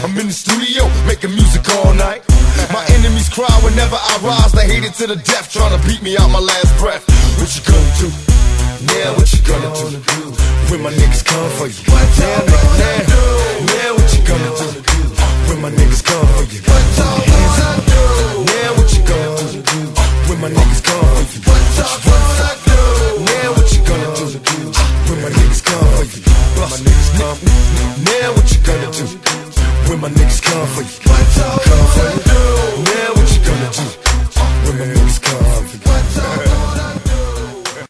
I'm in the studio, making music all night. My enemies cry whenever I rise. They hate it to the death, trying to beat me out my last breath. What you gonna do? Now what you gonna do? When my niggas come for you. Now what you gonna do? When my niggas come for you. Now what you gonna do? When my niggas come for you. Now what you gonna do? When my niggas come for you. Now what you gonna do? When my niggas come for you. Come for you.